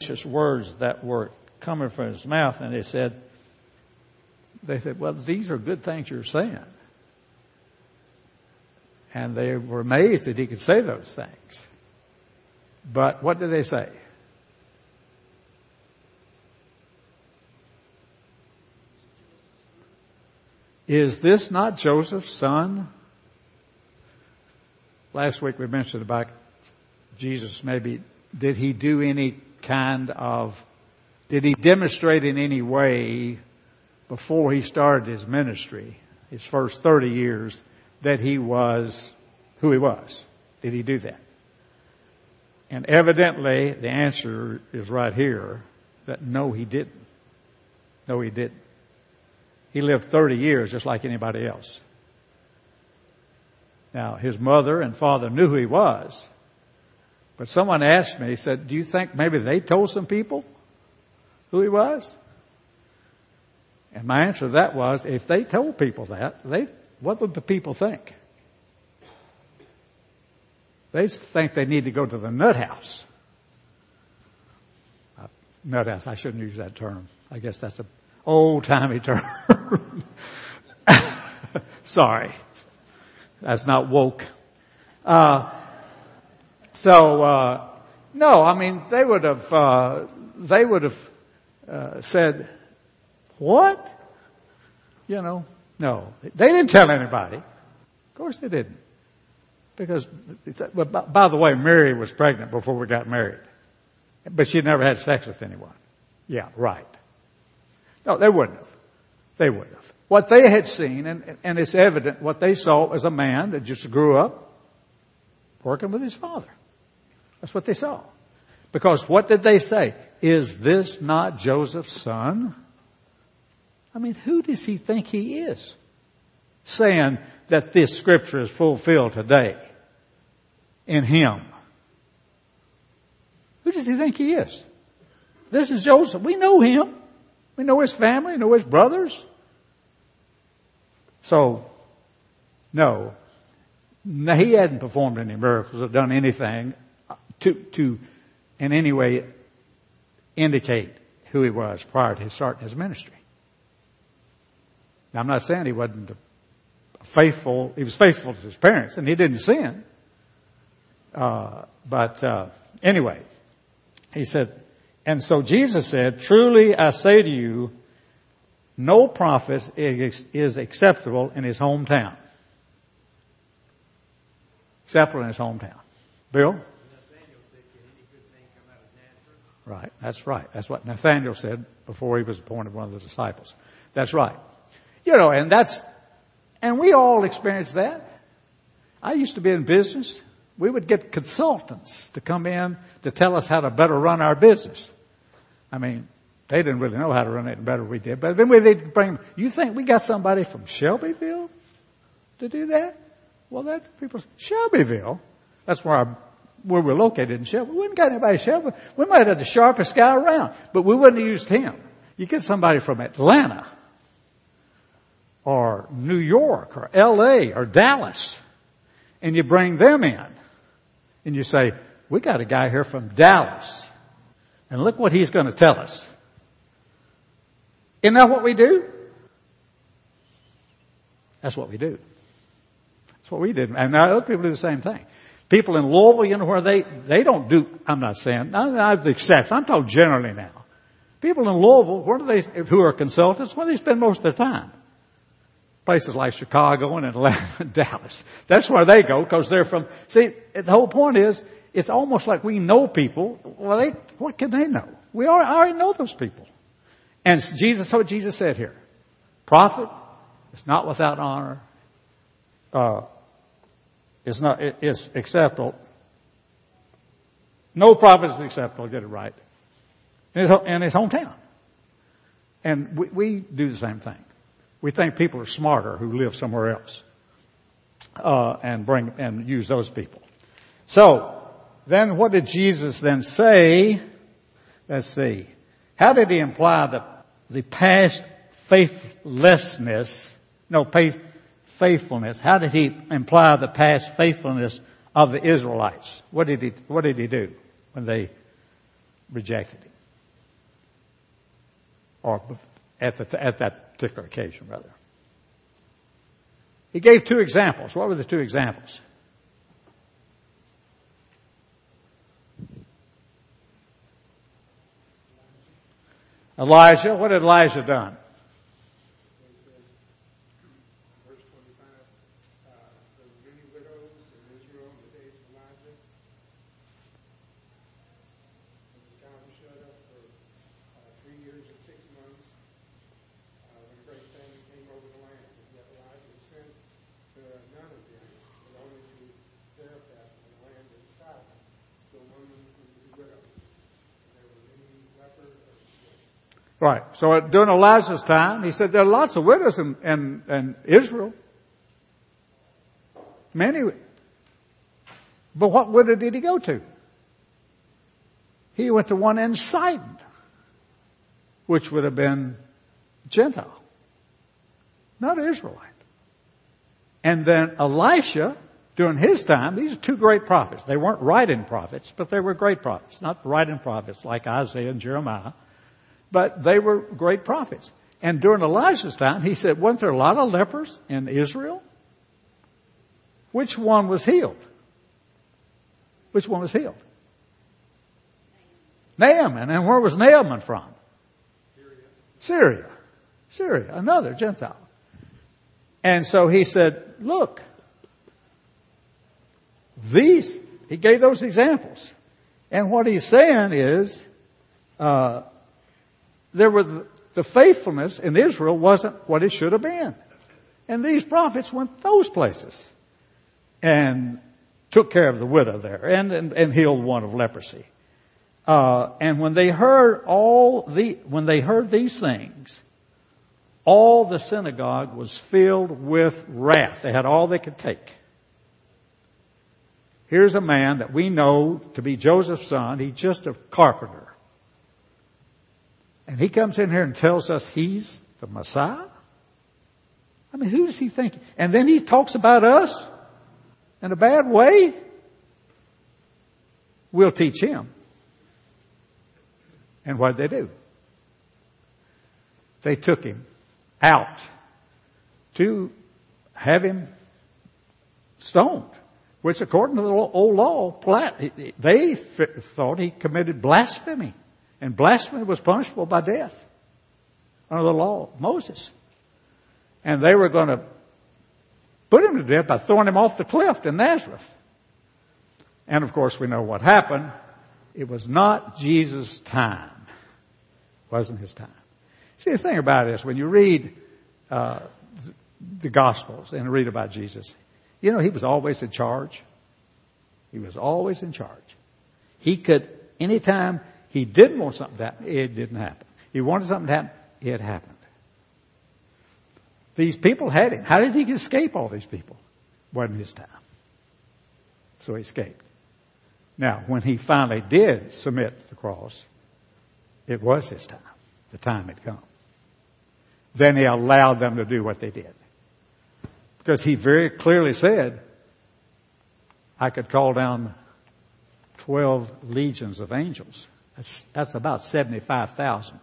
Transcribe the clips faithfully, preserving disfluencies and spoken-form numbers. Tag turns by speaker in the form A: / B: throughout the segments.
A: contentious words that were coming from his mouth, and they said, they said, well, these are good things you're saying. And they were amazed that he could say those things. But what did they say? Is this not Joseph's son? Last week we mentioned about Jesus. Maybe did he do any kind of, did he demonstrate in any way before he started his ministry, his first thirty years, that he was who he was? Did he do that? And evidently the answer is right here, that no, he didn't. No, he didn't. He lived thirty years just like anybody else. Now, his mother and father knew who he was. But someone asked me, he said, do you think maybe they told some people who he was? And my answer to that was, if they told people that, they, what would the people think? They think they need to go to the nut house. Uh, nut house, I shouldn't use that term. I guess that's an old-timey term. Sorry. That's not woke. Uh, so, uh, no, I mean, they would have, uh, they would have, uh, said, what? You know, no. They didn't tell anybody. Of course they didn't. Because, well, by the way, Mary was pregnant before we got married. But she never had sex with anyone. Yeah, right. No, they wouldn't have. They wouldn't have. What they had seen, and, and it's evident, what they saw was a man that just grew up working with his father. That's what they saw. Because what did they say? Is this not Joseph's son? I mean, who does he think he is? Saying that this scripture is fulfilled today in him. Who does he think he is? This is Joseph. We know him. We know his family, we know his brothers. So, no, no, he hadn't performed any miracles or done anything to, to in any way indicate who he was prior to his starting his ministry. Now, I'm not saying he wasn't faithful. He was faithful to his parents, and he didn't sin. Uh, but uh, anyway, he said, and so Jesus said, truly I say to you, no prophet is acceptable in his hometown. Acceptable in his hometown. Bill? Right, that's right. That's what Nathaniel said before he was appointed one of the disciples. That's right. You know, and that's, and we all experience that. I used to be in business. We would get consultants to come in to tell us how to better run our business. I mean, they didn't really know how to run it better than we did. But then they'd bring, you think we got somebody from Shelbyville to do that? Well, that people, Shelbyville, that's where our, where we're located in Shelbyville. We wouldn't got anybody in Shelbyville. We might have the sharpest guy around, but we wouldn't have used him. You get somebody from Atlanta or New York or L A or Dallas, and you bring them in, and you say, we got a guy here from Dallas, and look what he's going to tell us. Isn't that what we do? That's what we do. That's what we did. And now other people do the same thing. People in Louisville, you know, where they, they don't do, I'm not saying, I have the exceptions. I'm talking generally now. People in Louisville, where do they, who are consultants, where do they spend most of their time? Places like Chicago and Atlanta and Dallas. That's where they go because they're from, see, the whole point is, it's almost like we know people. Well, they, what can they know? We already, I already know those people. And Jesus, so what Jesus said here. Prophet is not without honor. Uh, is not, it, is acceptable. No prophet is acceptable, get it right. In his, in his hometown. And we, we do the same thing. We think people are smarter who live somewhere else. Uh, and bring, and use those people. So, then what did Jesus then say? Let's see. How did he imply the, the past faithlessness, no, faith, faithfulness? How did he imply the past faithfulness of the Israelites? What did he, what did he do when they rejected him. Or at, the, at that particular occasion, rather. He gave two examples. What were the two examples? Elijah. What had Elijah done?
B: Verse twenty-five, uh, there were many widows in Israel in the days of Elijah. And the sky was shut up for uh, three years and six months uh, when a great famine came over the land. And yet Elijah sent to none of them, but only to Zarephath in the land of Sidon, to a woman who was a widow. And there were many lepers.
A: Right. So during Elijah's time, he said there are lots of widows in, in, in Israel. Many. But what widow did he go to? He went to one in Sidon, which would have been Gentile, not Israelite. And then Elisha, during his time, these are two great prophets. They weren't writing prophets, but they were great prophets. Not writing prophets like Isaiah and Jeremiah. But they were great prophets. And during Elijah's time, he said, weren't there a lot of lepers in Israel? Which one was healed? Which one was healed? Naaman. And where was Naaman from? Syria. Syria. Syria. Another Gentile. And so he said, look, these, he gave those examples. And what he's saying is, uh, There was the faithfulness in Israel wasn't what it should have been. And these prophets went those places and took care of the widow there and, and, and healed one of leprosy. Uh, and when they heard all the, when they heard these things, all the synagogue was filled with wrath. They had all they could take. Here's a man that we know to be Joseph's son. He's just a carpenter. And he comes in here and tells us he's the Messiah? I mean, who does he think? And then he talks about us in a bad way? We'll teach him. And what did they do? They took him out to have him stoned, which according to the old law, they thought he committed blasphemy. And blasphemy was punishable by death under the law of Moses. And they were going to put him to death by throwing him off the cliff in Nazareth. And of course we know what happened. It was not Jesus' time. It wasn't his time. See, the thing about it is when you read uh, the Gospels and read about Jesus, you know, he was always in charge. He was always in charge. He could, anytime he didn't want something to happen, it didn't happen. He wanted something to happen, it happened. These people had him. How did he escape all these people? Wasn't his time. So he escaped. Now, when he finally did submit to the cross, it was his time. The time had come. Then he allowed them to do what they did. Because he very clearly said, I could call down twelve legions of angels. That's, that's about seventy-five thousand.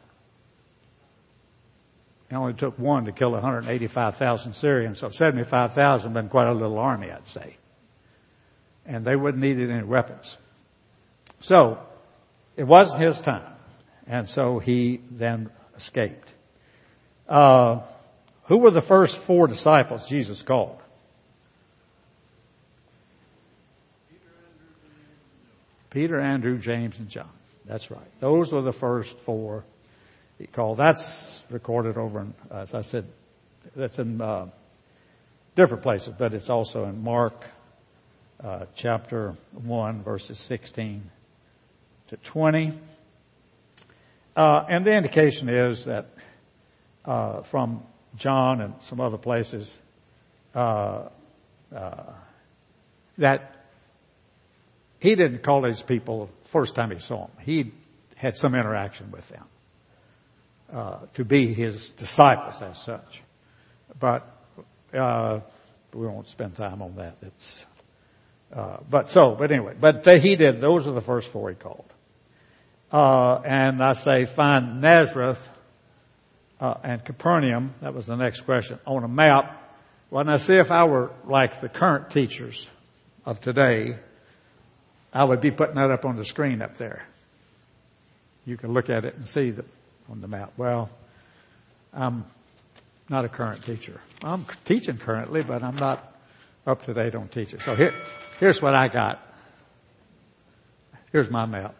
A: It only took one to kill one hundred eighty-five thousand Syrians, so seventy-five thousand been quite a little army, I'd say. And they wouldn't need any weapons. So, it wasn't his time. And so he then escaped. Uh, who were the first four disciples Jesus called? Peter, Andrew, James, and John. That's right. Those were the first four he called. That's recorded over in, as I said, that's in uh, different places, but it's also in Mark uh, chapter one, verses sixteen to twenty. Uh, and the indication is that uh, from John and some other places uh, uh, that he didn't call these people the first time he saw them. He had some interaction with them uh, to be his disciples as such. But uh, we won't spend time on that. It's uh, but so but anyway. But he did. Those are the first four he called. Uh, and I say find Nazareth uh, and Capernaum. That was the next question. On a map. Well, now see, if I were like the current teachers of today, I would be putting that up on the screen up there. You can look at it and see it on the map. Well, I'm not a current teacher. I'm teaching currently, but I'm not up to date on teaching. So here, here's what I got. Here's my map.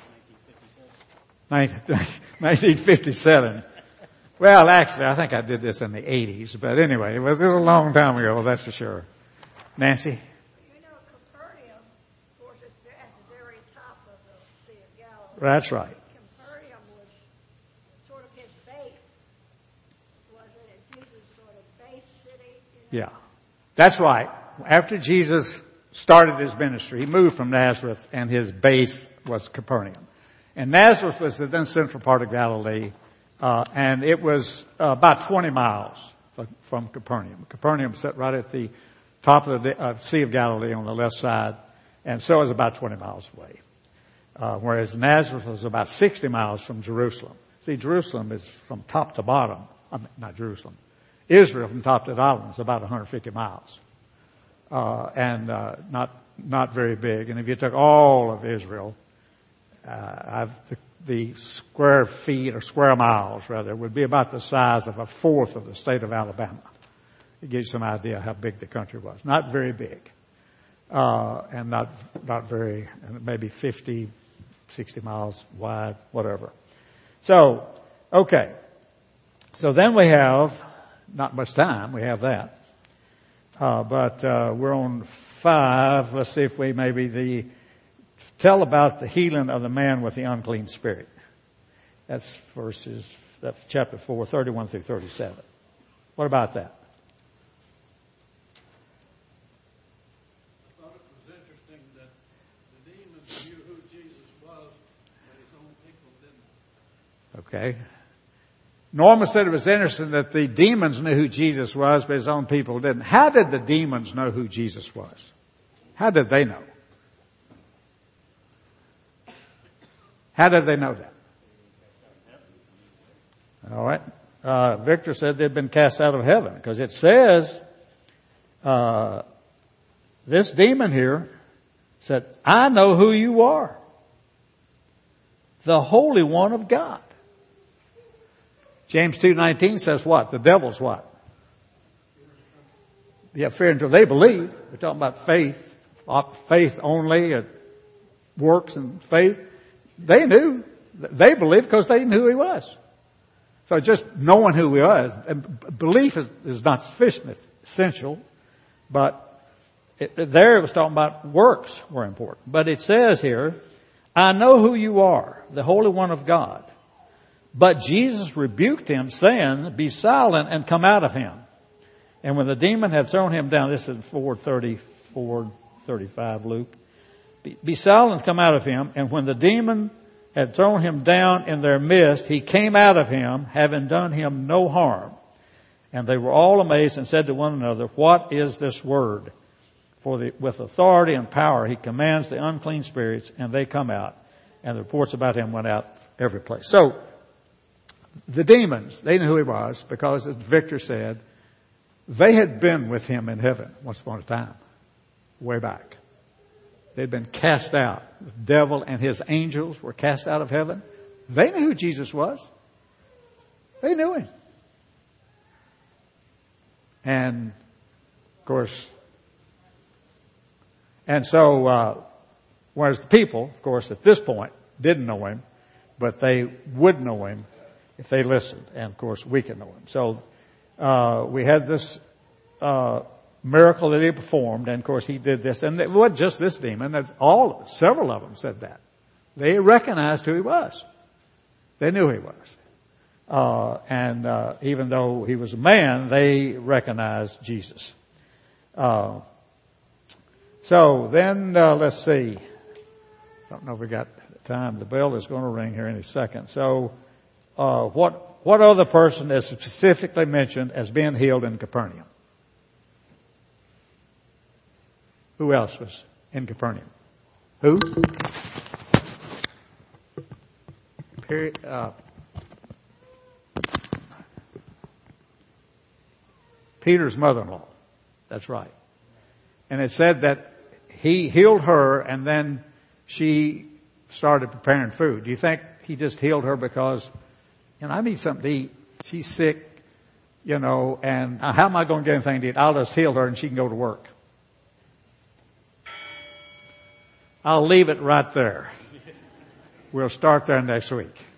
A: nineteen fifty-seven. Well, actually, I think I did this in the eighties, but anyway, it was, it was a long time ago, that's for sure. Nancy?
C: You know, Capernaum, of course, it's at the very top of the Sea of Galilee.
A: That's right.
C: Capernaum was sort of his base, wasn't it? Jesus' sort of base city. You know?
A: Yeah, that's right. After Jesus started his ministry, he moved from Nazareth, and his base was Capernaum. And Nazareth was the then central part of Galilee, uh, and it was uh, about twenty miles from Capernaum. Capernaum sat right at the top of the uh, Sea of Galilee on the left side, and so it was about twenty miles away. Uh, whereas Nazareth was about sixty miles from Jerusalem. See, Jerusalem is from top to bottom. I mean, not Jerusalem. Israel from top to bottom is about one hundred fifty miles. Uh, and, uh, not, not very big. And if you took all of Israel, uh, I've, the, the square feet or square miles rather would be about the size of a fourth of the state of Alabama. It gives you some idea how big the country was. Not very big. Uh, and not, not very, maybe fifty, sixty miles wide, whatever. So, okay. So then we have, not much time, we have that. Uh, but, uh, we're on five. Let's see if we maybe the, tell about the healing of the man with the unclean spirit. That's verses, that's chapter four, thirty-one through thirty-seven. What about that?
D: I thought it was interesting that the demons knew who Jesus was, but his own people didn't.
A: Okay. Norma said it was interesting that the demons knew who Jesus was, but his own people didn't. How did the demons know who Jesus was? How did they know? How did they know that? All right. Uh, Victor said they'd been cast out of heaven because it says, uh, this demon here said, I know who you are. The Holy One of God. James two nineteen says what? The devil's what? Yeah, fear until they believe. We're talking about faith. Faith only, uh, works and faith. They knew. They believed because they knew who he was. So just knowing who he was, and belief is, is not sufficient. It's essential. But it, there it was talking about works were important. But it says here, I know who you are, the Holy One of God. But Jesus rebuked him, saying, be silent and come out of him. And when the demon had thrown him down, this is four thirty-four, thirty-five, Luke. Be, be silent and come out of him. And when the demon had thrown him down in their midst, he came out of him, having done him no harm. And they were all amazed and said to one another, what is this word? For the, with authority and power he commands the unclean spirits, and they come out. And the reports about him went out every place. So, the demons, they knew who he was because, as Victor said, they had been with him in heaven once upon a time, way back. They'd been cast out. The devil and his angels were cast out of heaven. They knew who Jesus was. They knew him. And, of course, and so, uh, whereas the people, of course, at this point, didn't know him, but they would know him if they listened. And, of course, we can know him. So, uh, we had this, uh, miracle that he performed. And, of course, he did this. And it wasn't just this demon. That's all, several of them said that. They recognized who he was. They knew who he was. Uh, and, uh, even though he was a man, they recognized Jesus. Uh, so then, uh, let's see. I don't know if we got time. The bell is going to ring here any second. So, Uh, what, what other person is specifically mentioned as being healed in Capernaum? Who else was in Capernaum? Who? uh, Peter's mother-in-law. That's right. And it said that he healed her and then she started preparing food. Do you think he just healed her because, you know, I need something to eat. She's sick, you know, and how am I going to get anything to eat? I'll just heal her and she can go to work. I'll leave it right there. We'll start there next week.